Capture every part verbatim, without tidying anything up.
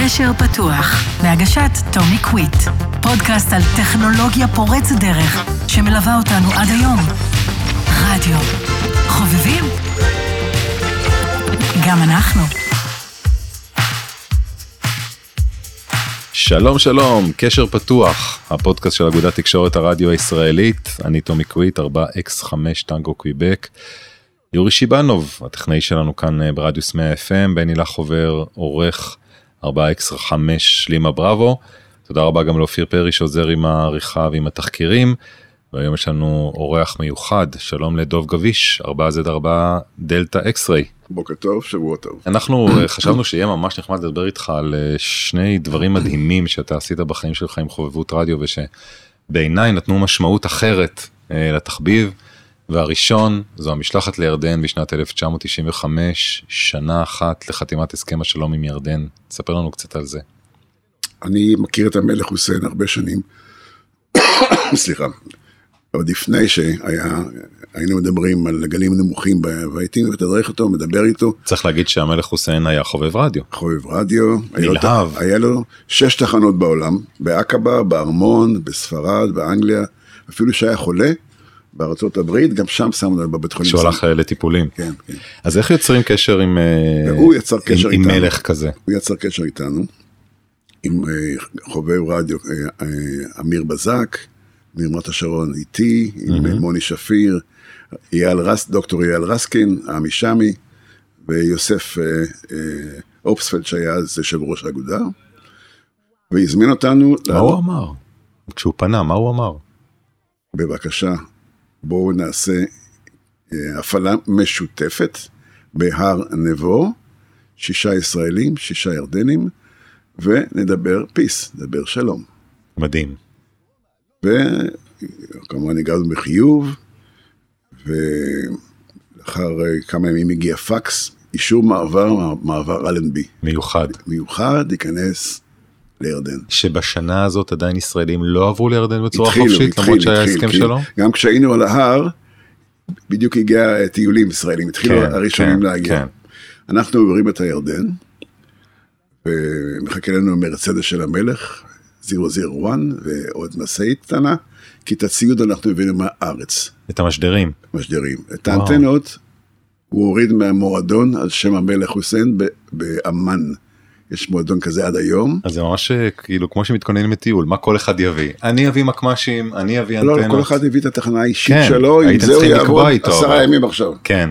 קשר פתוח, בהגשת טומי קוויט, פודקאסט על טכנולוגיה פורץ דרך, שמלווה אותנו עד היום. רדיו. חובבים? גם אנחנו. שלום שלום, קשר פתוח, הפודקאסט של אגודת תקשורת הרדיו הישראלית. אני טומי קוויט, ארבע אקס חמש טנגו קוויבק. יורי שיבנוב, הטכנאי שלנו כאן ברדיוס מאה אף אם, בני לחובר, עורך ארבע אקס חמש לימה בראבו. תודה רבה גם לאופיר פרי שעוזר עם העריכה ועם התחקירים. והיום יש לנו אורח מיוחד, שלום לדוב גביש, ארבע זד ארבע דלטה אקס-ריי. בוקר טוב, שבוע טוב. אנחנו חשבנו שיהיה ממש נחמד לדבר איתך על שני דברים מדהימים שאתה עשית בחיים שלך עם חובבות רדיו, ושבעיניי נתנו משמעות אחרת לתחביב, והראשון זו המשלחת לירדן בשנת אלף תשע מאות תשעים וחמש, שנה אחת לחתימת הסכם השלום עם ירדן. תספר לנו קצת על זה. אני מכיר את המלך חוסיין הרבה שנים, סליחה, עוד לפני שהיינו מדברים על גלים נמוכים, והייתי מתדרך אותו, מדבר איתו. צריך להגיד שהמלך חוסיין היה חובב רדיו. חובב רדיו. נלהב. היה לו שש תחנות בעולם, בעקבה, בארמון, בספרד, באנגליה, אפילו שהיה חולה, בארצות הברית, גם שם שמנו בבית חולים. שהוא הלך לטיפולים. כן, כן. אז איך יוצרים קשר עם, הוא יצר קשר עם, איתנו. עם מלך כזה? הוא יצר קשר איתנו, עם חובב רדיו, אמיר בזק, מרמת השרון איתי, עם mm-hmm. מוני שפיר, אייל רס, דוקטור אייל רסקין, עמי שמי, ויוסף אה, אה, אופספלד שהיה אז יושב ראש האגודה, והזמין אותנו... מה לה... הוא אמר? כשהוא פנה, מה הוא אמר? בבקשה, בואו נעשה אה, הפעלה משותפת בהר נבו, שישה ישראלים, שישה ירדנים, ונדבר פיס, נדבר שלום. מדהים. וכמובן הגענו בחיוב, ולאחר כמה ימים הגיע פקס, אישור מעבר, מעבר אלנבי. מיוחד. מיוחד, ייכנס לירדן. שבשנה הזאת עדיין ישראלים לא עברו לירדן בצורה התחילו, חופשית, התחיל, למרות שהיה התחיל, הסכם התחיל. שלו? גם כשהיינו על ההר, בדיוק הגיע טיולים ישראלים, התחילו כן, הראשונים כן, להגיע. כן. אנחנו עוברים את הירדן, ומחכה לנו מרצדס של המלך, אפס אפס אחת, ועוד משאית קטנה, כי את הציוד אנחנו הבאנו מהארץ. את המשדרים. משדרים. את האנטנות, הוא הוריד מהמועדון על שם המלך חוסיין באמן. יש מועדון כזה עד היום. אז זה ממש כאילו כמו שמתכוננים לטיול, מה כל אחד יביא? אני אביא מקמשים, אני אביא אנטנות. לא, כל אחד הביא את התחנה האישית כן, שלו, עם זה הוא יעבוד עשרה ימים עכשיו. כן.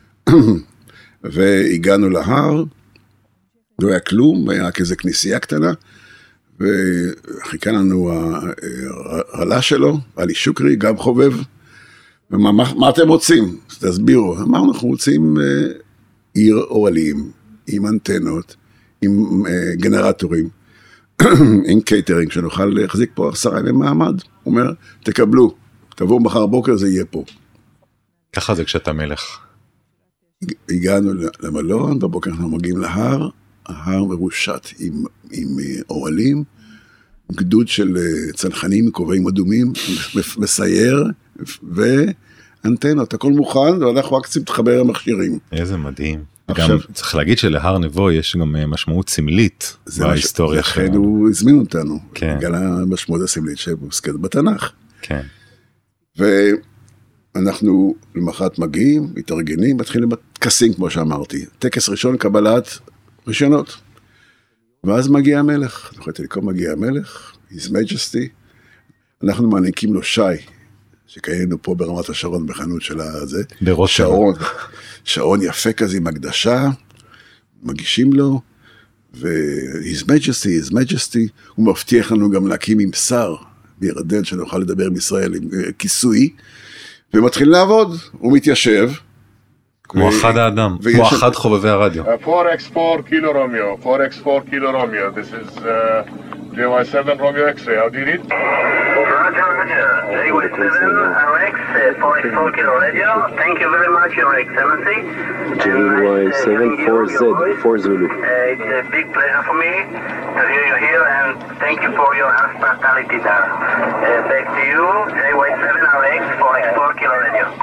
והגענו להר, לא היה כלום, היה כזה כניסייה קטנה, וחיכה לנו הרלה שלו, עלי שוקרי, גם חובב, ומה מה אתם רוצים? תסבירו. אמרנו, אנחנו רוצים עיר אוהלים, עם אנטנות, עם גנרטורים, עם קייטרינג, שנוכל להחזיק פה עשרה ימים מעמד. הוא אומר, תקבלו, תבואו מחר בוקר, זה יהיה פה. ככה זה כשאתה מלך. הגענו למלון, בבוקר אנחנו מגיעים להר, ההר מרושת עם, עם אוהלים, גדוד של צנחנים, כובעים אדומים, מסייר, ואנטנות, הכל מוכן, ואנחנו רק צריכים להתחבר למכשירים. איזה מדהים. עכשיו, גם צריך להגיד שלהר נבו יש גם משמעות סמלית בהיסטוריה שלנו. לכן הוא הזמין אותנו, כן. בגלל המשמעות הסמלית שמוזכרת בתנ"ך. כן. ואנחנו למחרת מגיעים, מתארגנים, מתחילים בטקסים, כמו שאמרתי. טקס ראשון, קבלת רישיונות. ואז מגיע המלך, זוכרתי לקרוא, מגיע המלך, His Majesty, אנחנו מעניקים לו שי, שקיינו פה ברמת השרון בחנות של הזה, שעון, שעון יפה כזה עם הקדשה, מגישים לו, ו-His Majesty, His Majesty, הוא מבטיח לנו גם להקים עם שר בירדן, שנוכל לדבר עם ישראל עם כיסוי, ומתחיל לעבוד, הוא מתיישב, כמו אחד האדם, כמו אחד חובבי הרדיו. four x four kilo Romeo, four x four kilo Romeo, this is J Y seven Romeo X-ray, how do you read? Roger, Roger, J Y seven R X, four x four kilo radio, thank you very much, Your Excellency. J Y seven four Z, four Zulu. It's a big pleasure for me to hear you here, and thank you for your hospitality there. Back to you, J Y seven R X, four x four kilo radio.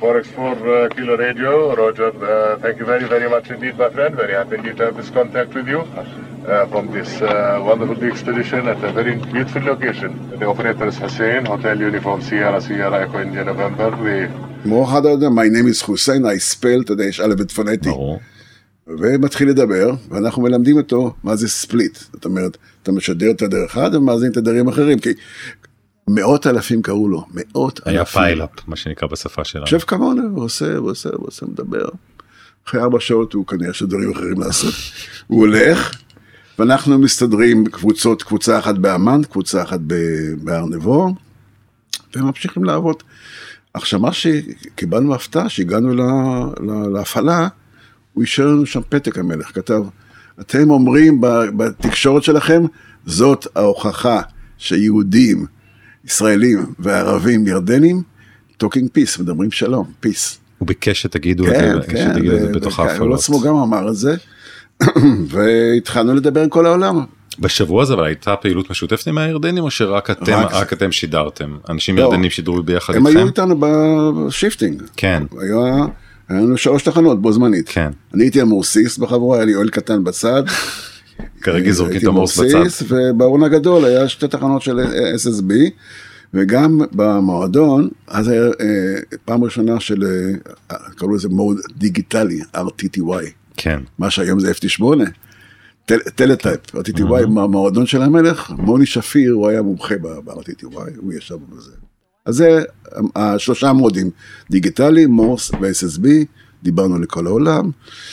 four x four uh, Kilo Radio, Roger, uh, thank you very, very much indeed, my friend. Very happy indeed to have this contact with you uh, from this uh, wonderful expedition at a very beautiful location. The operator is Hussein, Hotel Uniform Sierra, Sierra Echo India November. The... כמו אחד יודע, my name is Hussein, I spell, אתה יודע, יש א' ב' פונטי. ברור. ומתחיל לדבר, ואנחנו מלמדים אותו מה זה ספליט. זאת אומרת, אתה משדר תדר אחד ומאזין תדרים אחרים, כי מאות אלפים קראו לו, מאות אלפים. היה פיילאפ, מה שנקרא בשפה שלנו. עכשיו כמונו, הוא עושה, הוא עושה, הוא עושה, מדבר. אחרי ארבע שעות הוא כנראה שדברים אחרים לעשות. הוא הולך, ואנחנו מסתדרים קבוצות, קבוצה אחת באמן, קבוצה אחת בהר נבו, וממשיכים לעבוד. עכשיו, מה שקיבלנו הפתעה, שהגענו להפעלה, הוא אישר לנו שם פתק המלך, כתב, אתם אומרים בתקשורת שלכם, זאת ההוכחה שיהודים, ישראלים וערבים ירדנים, talking peace, מדברים שלום, peace. הוא ביקש שתגידו את זה, שתגידו את זה בתוך ההפעלות. הוא עצמו גם אמר את זה, והתחלנו לדבר עם כל העולם. בשבוע הזה, אבל הייתה פעילות משותפת עם הירדנים, או שרק אתם, רק אתם שידרתם? אנשים ירדנים שידרו ביחד איתכם? הם היו איתנו בשיפטינג. כן. היה... היה לנו שלוש תחנות בו זמנית. כן. אני הייתי המורסיס בחבורה, היה לי אוהל קטן בצד. כרגע זורקים את המורס בצד. ובארון הגדול היה שתי תחנות של אס אס בי, וגם במועדון, אז היה פעם ראשונה של, קראו לזה מוד דיגיטלי, אר טי טי וואי. כן. מה שהיום זה אף טי שמונה. טלטייפ, אר טי טי וואי, במועדון של המלך, מוני שפיר, הוא היה מומחה ב-אר טי טי וואי, הוא ישב בזה. אז זה השלושה עמודים, דיגיטלי, מורס ו-אס אס בי, דיברנו לכל העולם,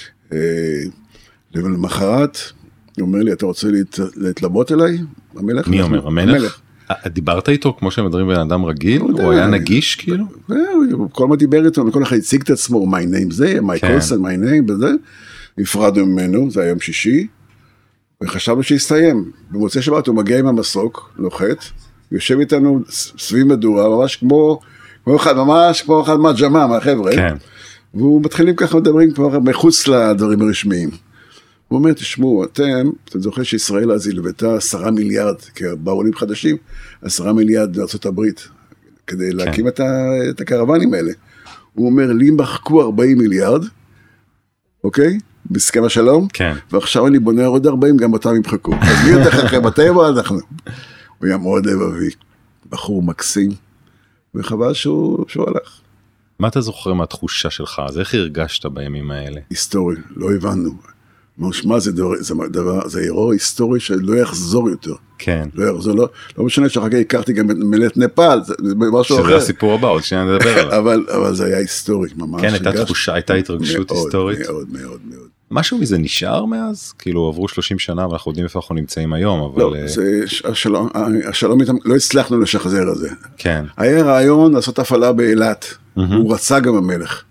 ולמחרת, הוא אומר לי, אתה רוצה להתלוות אליי? המלך? מי אומר? המלך? דיברת איתו כמו שמדברים בן אדם רגיל? הוא היה נגיש כאילו? כל מה דיבר איתו, כל אחד הציג את עצמו, my name זה, my person, my name, וזה, נפרדנו ממנו, זה היום שישי, וחשבנו שיסתיים, במוצאי שבת הוא מגיע עם המסוק, לוחת, יושב איתנו סביב מדורה, ממש כמו, כמו אחד, ממש כמו אחד מהג'מה, מהחבר'ה. כן. והוא מתחילים ככה מדברים כבר מחוץ לדברים הרשמיים. הוא אומר, תשמעו, אתם, אתם זוכרים שישראל אז היא לבטה עשרה מיליארד, כי בעולים חדשים, עשרה מיליארד בארצות הברית, כדי להקים את, ה, את הקרבנים האלה. הוא אומר, לי מחקו ארבעים מיליארד, אוקיי? בסכם השלום. כן. ועכשיו אני בונה עוד ארבעים, גם אותם ימחקו. אז מי יותר חכם, אתם או אנחנו? הוא היה מאוד לבבי, בחור מקסים, וחבל שהוא, שהוא הלך. מה אתה זוכר מהתחושה שלך? אז איך הרגשת בימים האלה? היסטורי, לא הבנו. מה זה דבר, זה דבר, זה אירוע היסטורי שלא יחזור יותר. כן. לא יחזור, לא, לא משנה שאחר כך הכרתי גם מלאת נפאל, זה משהו אחר. שזה הסיפור הבא, עוד שניה נדבר עליו. אבל, אבל זה היה היסטורי, ממש. כן, הייתה תחושה, הייתה התרגשות היסטורית. מאוד, מאוד, מאוד. משהו מזה נשאר מאז? כאילו עברו שלושים שנה ואנחנו יודעים איפה אנחנו נמצאים היום, אבל... לא, זה השלום, השלום איתם, לא הצלחנו לשחזר את זה. כן. היה רעיון לעשות הפעלה באילת, הוא רצה גם המלך.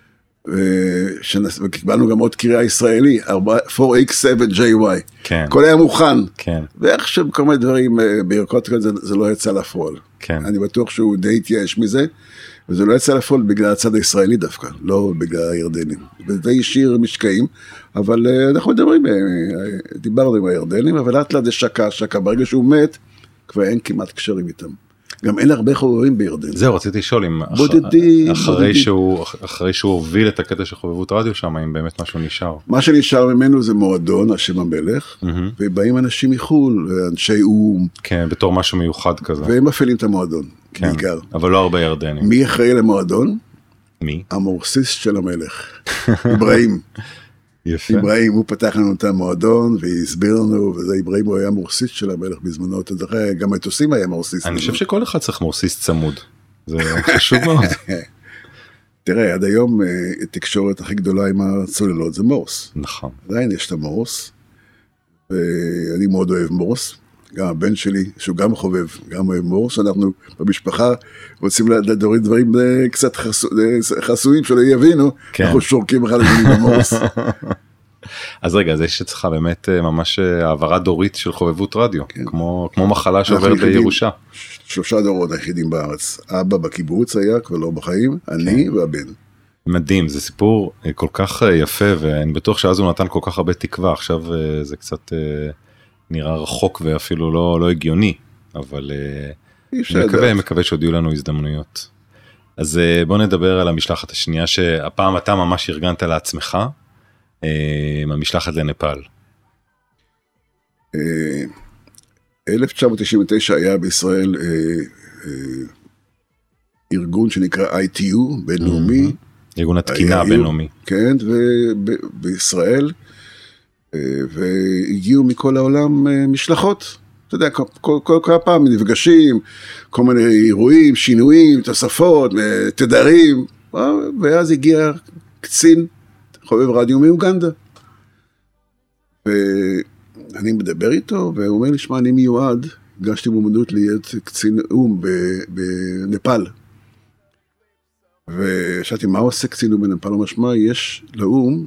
וקיבלנו גם עוד קריאה ישראלי, פור אקס סבן ג'יי וואי. כן. הכל היה מוכן. כן. ואיך שכל מיני דברים בירקות כזה, זה לא יצא לפעול. כן. אני בטוח שהוא די התייאש מזה, וזה לא יצא לפעול בגלל הצד הישראלי דווקא, לא בגלל הירדנים. וזה השאיר משקעים, אבל אנחנו מדברים, דיברנו עם הירדנים, אבל לאט לאט זה שקע, שקע, ברגע שהוא מת, כבר אין כמעט קשרים איתם. גם אין הרבה חובבים בירדן. זהו, רציתי לשאול אם בודדים, אחרי בודדים. שהוא, אחרי שהוא הוביל את הקטע של חובבות רדיו שם, אם באמת משהו נשאר. מה שנשאר ממנו זה מועדון, השם המלך, mm-hmm. ובאים אנשים מחול, אנשי אום. כן, בתור משהו מיוחד כזה. והם מפעילים את המועדון, כן, בעיקר. אבל לא הרבה ירדנים. מי אחראי למועדון? מי? המורסיסט של המלך, אברהים. יפה. אברהים, הוא פתח לנו את המועדון, והסביר לנו, וזה אברהים, הוא היה מורסיסט של המלך בזמנו, אתה זוכר, גם מטוסים היה מורסיסט. אני חושב שכל אחד צריך מורסיסט צמוד, זה חשוב מאוד. תראה, עד היום, התקשורת הכי גדולה עם הצוללות זה מורס. נכון. עדיין יש את המורס, ואני מאוד אוהב מורס, גם הבן שלי, שהוא גם חובב, גם אוהב מורס, אנחנו במשפחה רוצים לדורים דברים קצת חסויים שלא יבינו, אנחנו שורקים אחד לשני במורס. אז רגע, אז יש אצלך באמת ממש העברה דורית של חובבות רדיו, כמו מחלה שעוברת בירושה. שלושה דורות היחידים בארץ, אבא בקיבוץ היה, כבר לא בחיים, אני והבן. מדהים, זה סיפור כל כך יפה, ואני בטוח שאז הוא נתן כל כך הרבה תקווה, עכשיו זה קצת נראה רחוק ואפילו לא, לא הגיוני, אבל מקווה, מקווה שעוד יהיו לנו הזדמנויות. אז בוא נדבר על המשלחת השנייה, שהפעם אתה ממש ארגנת לעצמך, המשלחת לנפאל. אלף תשע מאות תשעים ותשע היה בישראל ארגון שנקרא איי טי יו, בינלאומי. ארגון התקינה הבינלאומי. כן, ובישראל, והגיעו מכל העולם משלחות. אתה יודע, כל, כל, כל, כל פעם נפגשים, כל מיני אירועים, שינויים, תוספות, תדרים, ואז הגיע קצין חובב רדיו מאוגנדה. ואני מדבר איתו, והוא אומר לי, שמע, אני מיועד, הגשתי מועמדות להיות קצין אום בנפאל. ושאלתי, מה עושה קצין אום בנפאל? הוא משמע, יש לאום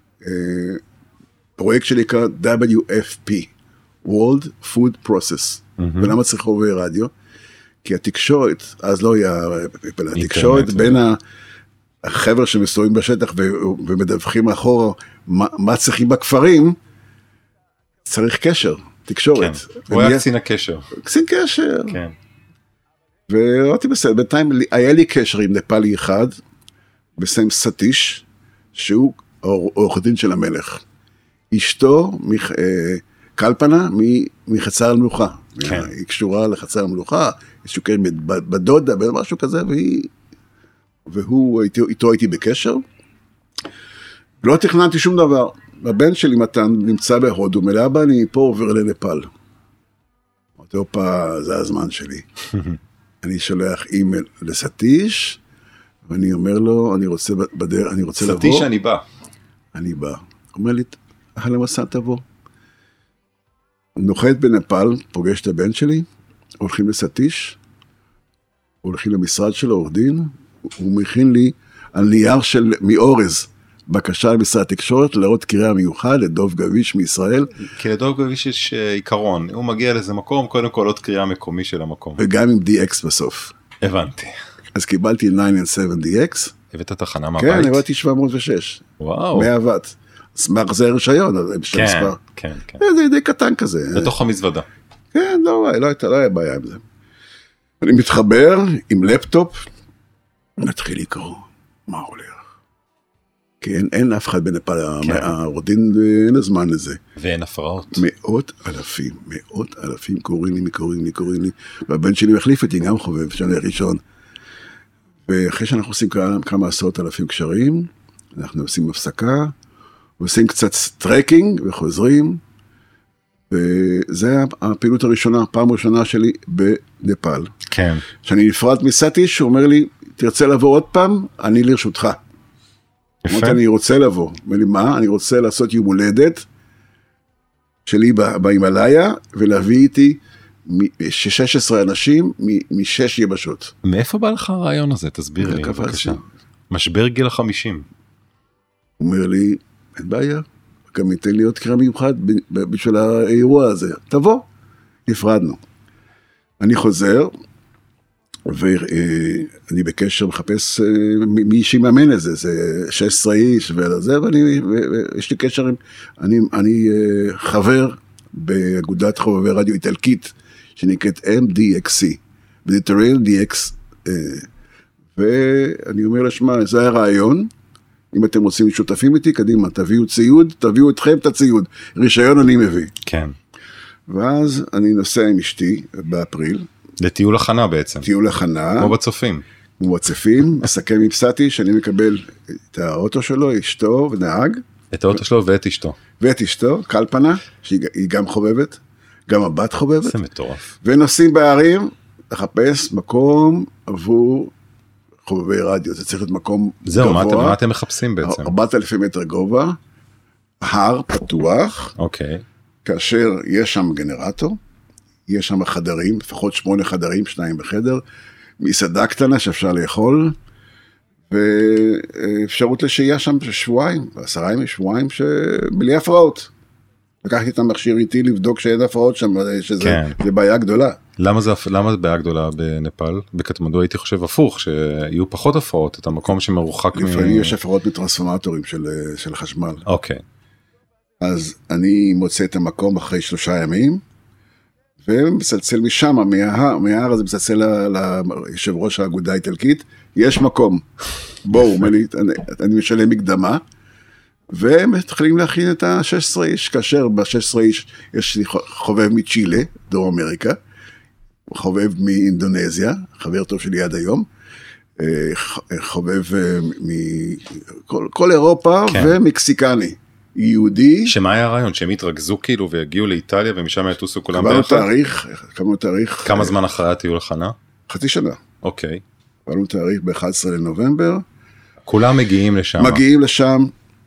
פרויקט שנקרא דאבליו אף פי, World Food Process. ולמה צריך חובבי רדיו? כי התקשורת, אז לא היה, התקשורת בין החבר'ה שמסתובבים בשטח ומדווחים אחורה מה צריכים בכפרים, צריך קשר, תקשורת. הוא היה קצין הקשר. קצין קשר. כן. וראיתי בסדר, בינתיים היה לי קשר עם נפאלי אחד, בשם סטיש, שהוא עורך דין של המלך. אשתו, קלפנה, מחצר המלוכה. כן. היא קשורה לחצר המלוכה, היא שוקרת בדודה, משהו כזה, והיא, והוא, איתו הייתי בקשר. לא תכננתי שום דבר. הבן שלי מתן נמצא בהודו, מלאבא, אני פה עובר לנפאל. אמרתי, אופה, זה הזמן שלי. אני שולח אימייל לסטיש, ואני אומר לו, אני רוצה בדרך, אני רוצה לבוא. סטיש, אני בא. אני בא. הוא אומר לי, אהלן וסהלן, תבוא. נוחת בנפאל, פוגש את הבן שלי, הולכים לסטיש, הולכים למשרד של עורך דין, הוא מכין לי על נייר של מאורז, בקשה למשרד התקשורת, לראות קריאה מיוחד לדוב גביש מישראל. כי לדוב גביש יש עיקרון, הוא מגיע לאיזה מקום, קודם כל עוד קריאה מקומי של המקום. וגם עם די אקס בסוף. הבנתי. אז קיבלתי תשע שבע די אקס. הבאת תחנה מהבית? כן, הבאתי שבע מאות ושש. וואו. מאה וואט. סמך זה רשיון, כן, כן, כן. זה די קטן כזה. בתוך המזוודה. כן, לא, לא הייתה, לא היה בעיה עם זה. אני מתחבר עם לפטופ, מתחיל לקרוא, מה הולך? כי אין, אין אף אחד בנפאל, כן. הרודין, אין הזמן לזה. ואין הפרעות. מאות אלפים, מאות אלפים קוראים לי, קוראים לי, קוראים לי, והבן שלי מחליף אותי, גם חובב, שנה ראשון. ואחרי שאנחנו עושים כמה, כמה עשרות אלפים קשרים, אנחנו עושים הפסקה, עושים קצת טרקינג וחוזרים, וזה הפעילות הראשונה, הפעם הראשונה שלי בנפאל. כן. שאני נפרד מסטיש, הוא אומר לי, תרצה לבוא עוד פעם, אני לרשותך. אמרתי, אני רוצה לבוא. אומר לי, מה? אני רוצה לעשות יום הולדת שלי בהימאליה, ולהביא איתי שש עשרה אנשים משש יבשות. מאיפה בא לך הרעיון הזה? תסביר לי, בבקשה. משבר גיל החמישים. הוא אומר לי, אין בעיה, גם ייתן לי עוד קריאה מיוחד בשביל האירוע הזה. תבוא. נפרדנו. אני חוזר, ואני בקשר מחפש מי שיממן את זה, זה שש עשרה איש וזה, ויש לי קשר עם, אני, אני חבר באגודת חובבי רדיו איטלקית, שנקראת אם די אקס סי, Mediterranean די אקס, ואני אומר לשמה, זה היה רעיון, אם אתם רוצים שותפים איתי, קדימה, תביאו ציוד, תביאו אתכם את הציוד, רישיון אני מביא. כן. ואז אני נוסע עם אשתי באפריל, לטיול הכנה בעצם. טיול הכנה. כמו בצופים. כמו בצופים, מסכם עם סטי, שאני מקבל את האוטו שלו, אשתו ונהג. את האוטו שלו ואת אשתו. ואת אשתו, קלפנה, שהיא גם חובבת, גם הבת חובבת. זה מטורף. ונוסעים בערים, לחפש מקום עבור חובבי רדיו. זה צריך להיות מקום זהו, גבוה. זהו, מה אתם מחפשים בעצם? ארבעת אלפים מטר גובה, הר פתוח. אוקיי. כאשר יש שם גנרטור, יש שם חדרים, לפחות שמונה חדרים, שניים בחדר, מסעדה קטנה שאפשר לאכול, ואפשרות לשהייה שם שבועיים, עשרה ימים, שבועיים, בלי הפרעות. לקחתי את המכשיר איתי לבדוק שאין הפרעות שם, שזה כן. זה בעיה גדולה. למה זה, למה זה בעיה גדולה בנפאל? בקטמנדו הייתי חושב הפוך, שיהיו פחות הפרעות, את המקום שמרוחק מ... לפעמים יש הפרעות בטרנספורמטורים של, של חשמל. אוקיי. אז אני מוצא את המקום אחרי שלושה ימים, ומצלצל משם, מההר, מההר הזה מצלצל ליושב ראש האגודה האיטלקית, יש מקום. בואו, אני, אני משלם מקדמה, והם מתחילים להכין את ה-שש עשרה איש, כאשר ב-שש עשרה איש יש לי חובב מצ'ילה, דרום אמריקה, חובב מאינדונזיה, חבר טוב שלי עד היום, חובב מכל כל אירופה כן. ומקסיקני, יהודי. שמה היה הרעיון? שהם יתרכזו כאילו ויגיעו לאיטליה ומשם יטוסו כולם ביחד? קבלנו תאריך, קבלנו תאריך. כמה זמן אחרי הטיול הכנה? חצי שנה. אוקיי. קבלנו תאריך ב-אחד עשר לנובמבר. כולם מגיעים לשם. מגיעים לשם,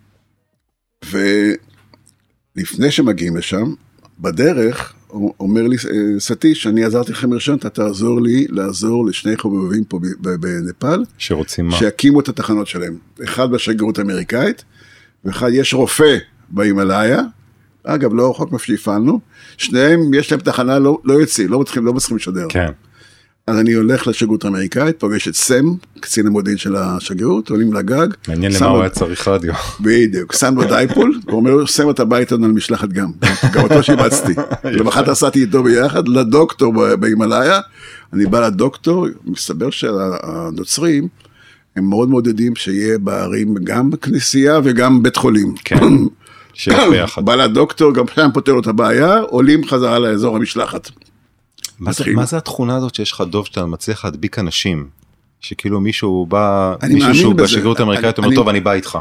ולפני שמגיעים לשם, בדרך, אומר לי סטיש, אני עזרתי לכם ראשון, אתה תעזור לי לעזור לשני חובבים פה בנפאל. שרוצים מה? שיקימו את התחנות שלהם. אחד בשגרירות האמריקאית, ואחד יש רופא בהימאליה, אגב, לא רחוק מה שהפעלנו, שניהם יש להם תחנה לא, לא יוצאים, לא מצליחים, לא מצליחים לשדר. כן. אז אני הולך לשגרירות האמריקאית, פוגש את סם, קצין המודיעין של השגרירות, עולים לגג. מעניין למה הוא היה צריך רדיו. בדיוק, שם בדייפול, הוא אומר לו, סם אתה בא איתנו על משלחת גם. גם אותו שיבצתי. למחרת עשיתי איתו ביחד, לדוקטור בהימאליה, אני בא לדוקטור, מסתבר שהנוצרים, הם מאוד מעודדים שיהיה בערים גם כנסייה וגם בית חולים. כן, שיש ביחד. בא לדוקטור, גם שם פותר לו את הבעיה, עולים חזרה לאזור המשלחת. מה זה, מה זה התכונה הזאת שיש לך דוב שאתה מצליח להדביק אנשים? שכאילו מישהו בא, מישהו שהוא בשגרירות האמריקאית אומר, טוב, אני בא איתך.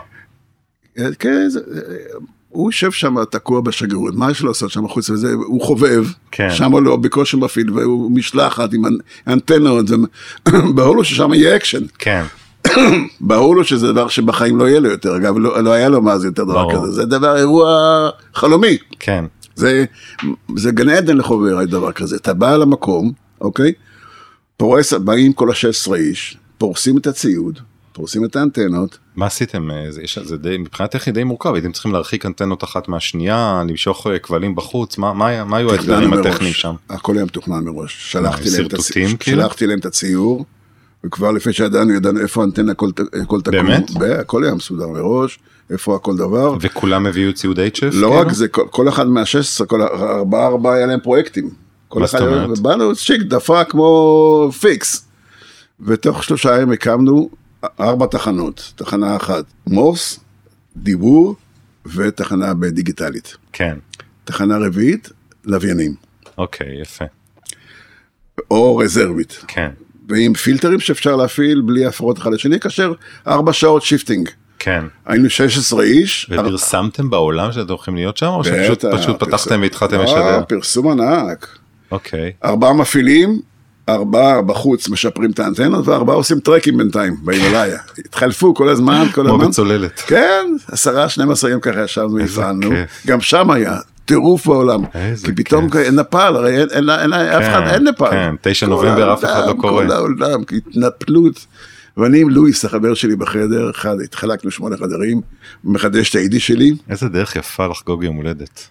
כן, הוא יושב שם תקוע בשגרירות, מה יש לו לעשות שם חוץ לזה? הוא חובב, שם לא בקושי מפעיל, והוא משלחת עם אנטנות, ברור לו ששם יהיה אקשן. כן. ברור לו שזה דבר שבחיים לא יהיה לו יותר, אגב, לא היה לו מה זה יותר דבר כזה, זה דבר, אירוע חלומי. כן. זה, זה גן עדן לחובר, הדבר כזה. אתה בא למקום, אוקיי? פורס, באים כל ה-שש עשרה איש, פורסים את הציוד, פורסים את האנטנות. מה עשיתם? זה, זה די, מבחינת טכנית די מורכב, הייתם צריכים להרחיק אנטנות אחת מהשנייה, למשוך כבלים בחוץ, מה, מה, מה היו האתגרים הטכניים שם? הכל היה מתוכנן מראש. שלחתי להם, את, הציור, שלחתי להם את הציור, וכבר לפני שידענו, ידענו איפה האנטנה כל, כל תקום. באמת? הכל היה מסודר מראש. איפה הכל דבר. וכולם הביאו ציוד אייץ' אף? לא רק זה, כל, כל אחד מה-שש עשרה, כל ארבעה ארבעה היה להם פרויקטים. מה זאת אומרת? ובאנו שיק, דפה כמו פיקס. ותוך שלושה ימים הקמנו ארבע תחנות. תחנה אחת מורס, דיבור, ותחנה בדיגיטלית. כן. תחנה רביעית, לוויינים. אוקיי, יפה. או רזרבית. כן. ועם פילטרים שאפשר להפעיל בלי הפרעות אחד לשני, כאשר ארבע שעות שיפטינג. כן. היינו שש עשרה איש. ופרסמתם בעולם שאתם הולכים להיות שם, או שפשוט פתחתם והתחלתם לשדר? לא, פרסום ענק. אוקיי. ארבעה מפעילים, ארבעה בחוץ משפרים את האנטנות, וארבעה עושים טרקים בינתיים, בהימאליה. התחלפו כל הזמן, כל הזמן. כמו בצוללת. כן, עשרה, שנים עשרה ימים ככה ישבנו, הפעלנו. גם שם היה טירוף בעולם. כי פתאום נפל, הרי אין אף אחד, אין נפל. כן, תשעה נובמבר אף אחד לא קורא. כל העולם, התנפלות. ואני עם לואיס, החבר שלי בחדר, אחד, התחלקנו שמונה חדרים, מחדש את האידי שלי. איזה דרך יפה לחגוג יום הולדת.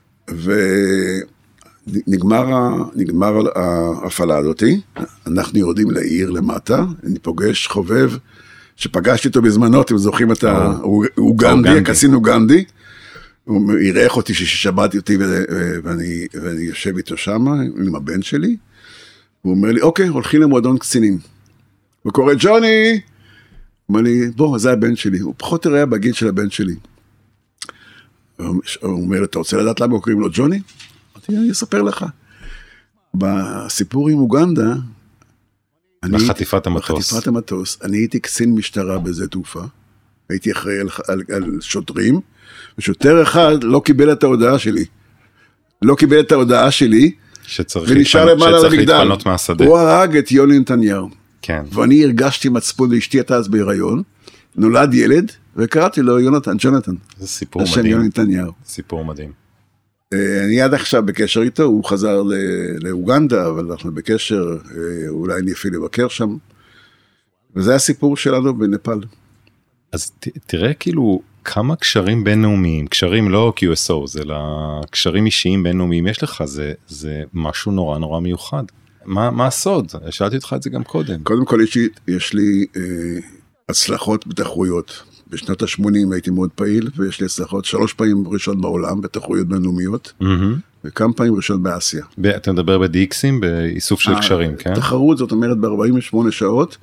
ונגמר נגמר ההפעלה הזאתי, אנחנו יורדים לעיר למטה, אני פוגש חובב, שפגשתי אותו בזמנו, אתם זוכרים את האוגנדי, הקצין אוגנדי, הוא אירח אותי ששבעתי אותי, ואני, ואני יושב איתו שם, עם הבן שלי, הוא אומר לי, אוקיי, הולכים למועדון קצינים. הוא קורא, ג'וני! הוא אומר לי, בוא, זה הבן שלי. הוא פחות יראה בגיל של הבן שלי. הוא אומר, אתה רוצה לדעת למה הוא קוראים לו ג'וני? אמרתי, אני אספר לך. בסיפור עם אוגנדה, בחטיפת המטוס. בחטיפת המטוס, אני הייתי קצין משטרה בזה תעופה, הייתי אחראי על, על, על שוטרים, ושוטר אחד לא קיבל את ההודעה שלי. לא קיבל את ההודעה שלי, שצריך להתפנות מהשדה. הוא הרג את יוני נתניהו. כן. ואני הרגשתי מצפון לאשתי, הייתה אז בהיריון, נולד ילד, וקראתי לו יונתן, ג'ונתן. זה סיפור השם מדהים. יוני נתניהו. סיפור מדהים. אני עד עכשיו בקשר איתו, הוא חזר לאוגנדה, אבל אנחנו בקשר, אולי אני אפילו לבקר שם. וזה הסיפור שלנו בנפאל. אז ת, תראה כאילו כמה קשרים בינלאומיים, קשרים לא קיו אס או, זה קשרים אישיים בינלאומיים יש לך, זה, זה משהו נורא נורא מיוחד. מה, מה הסוד? שאלתי אותך את זה גם קודם. קודם כל יש לי, יש לי אה, הצלחות בתחרויות. בשנות ה-שמונים הייתי מאוד פעיל, ויש לי הצלחות שלוש פעמים ראשון בעולם, בתחרויות בינלאומיות, mm-hmm. וכמה פעמים ראשון באסיה. ב- אתה מדבר ב-די אקסים, באיסוף של קשרים, כן? תחרות, זאת אומרת, ב-ארבעים ושמונה שעות,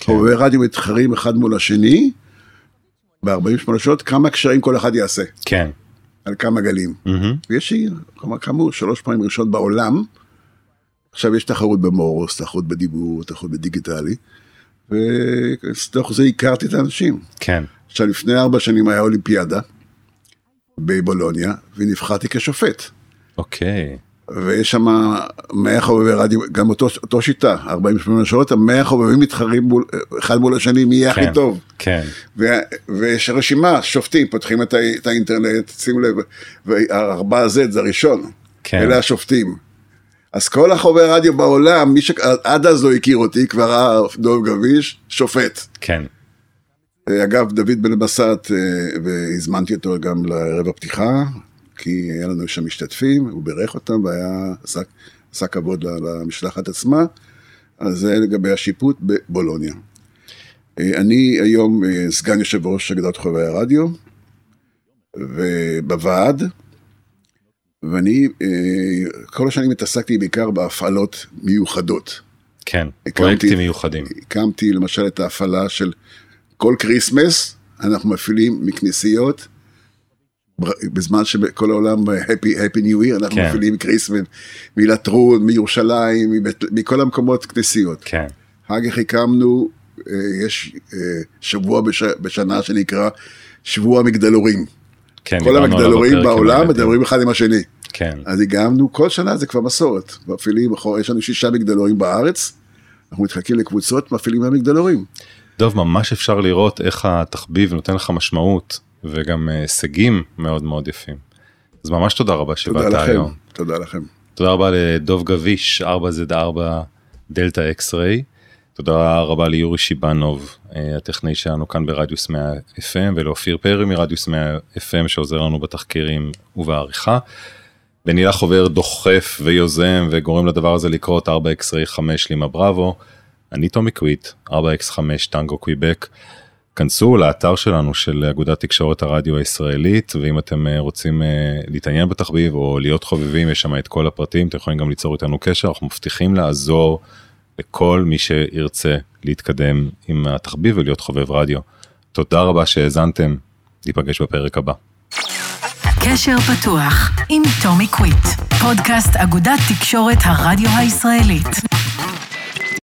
חובבי רדיו מתחרים אחד מול השני, ב-ארבעים ושמונה שעות, כמה קשרים כל אחד יעשה. כן. על כמה גלים. ויש כאמור, שלוש פעמים ראשונות בעולם, עכשיו יש תחרות במורוס, תחרות בדיבור, תחרות בדיגיטלי, ותוך זה הכרתי את האנשים. כן. עכשיו, לפני ארבע שנים היה אולימפיאדה, בבולוניה, ונבחרתי כשופט. אוקיי. ויש שם מאה חובבי רדיו, גם אותו, אותו שיטה, ארבעים ושמונה שעות, המאה חובבים מתחרים מול, אחד מול השני, מי יהיה כן, הכי טוב. כן. ו, ויש רשימה, שופטים, פותחים את, ה, את האינטרנט, שימו לב, והארבעה Z זה הראשון. כן. אלה השופטים. אז כל החובבי רדיו בעולם, מי שעד אז לא הכיר אותי, כבר ראה דוב גביש, שופט. כן. אגב, דוד בן בסט, והזמנתי אותו גם לערב הפתיחה, כי היה לנו שם משתתפים, הוא בירך אותם, והיה, עשה, עשה כבוד למשלחת עצמה, אז זה לגבי השיפוט בבולוניה. אני היום סגן יושב ראש אגודת חובבי הרדיו, ובוועד, ואני כל השנים התעסקתי בעיקר בהפעלות מיוחדות. כן, פרויקטים מיוחדים. הקמתי למשל את ההפעלה של כל קריסמס, אנחנו מפעילים מכנסיות, בזמן שבכל העולם Happy, Happy New Year, אנחנו כן. מפעילים קריסמס, מלטרון, מירושלים, מבית, מכל המקומות כנסיות. כן. אחר כך הקמנו, יש שבוע בש, בשנה שנקרא שבוע המגדלורים. כן, כל המגדלורים בעולם מדברים אחד עם השני. כן. אז הגענו, כל שנה זה כבר מסורת. מפעילים, יש לנו שישה מגדלורים בארץ, אנחנו מתחלקים לקבוצות, מפעילים מהמגדלורים. דוב, ממש אפשר לראות איך התחביב נותן לך משמעות, וגם הישגים מאוד מאוד יפים. אז ממש תודה רבה שבאת היום. תודה לכם. תודה רבה לדוב גביש, ארבע זד ארבע דלטה אקס-ריי. תודה רבה ליורי שיבנוב, הטכנאי שלנו כאן ברדיוס מאה אף אם, ולאופיר פרי מרדיוס מאה אף אם, שעוזר לנו בתחקירים ובעריכה. בנילה חובר דוחף ויוזם, וגורם לדבר הזה לקרות ארבע אקס-ריי חמש לימה בראבו. אני תומי קוויט, ארבע אקס חמש טנגו קוויבק. כנסו לאתר שלנו של אגודת תקשורת הרדיו הישראלית, ואם אתם רוצים להתעניין בתחביב או להיות חובבים, יש שם את כל הפרטים, אתם יכולים גם ליצור איתנו קשר, אנחנו מבטיחים לעזור לכל מי שירצה להתקדם עם התחביב ולהיות חובב רדיו. תודה רבה שהאזנתם, ניפגש בפרק הבא. קשר פתוח עם תומי קוויט, פודקאסט אגודת תקשורת הרדיו הישראלית.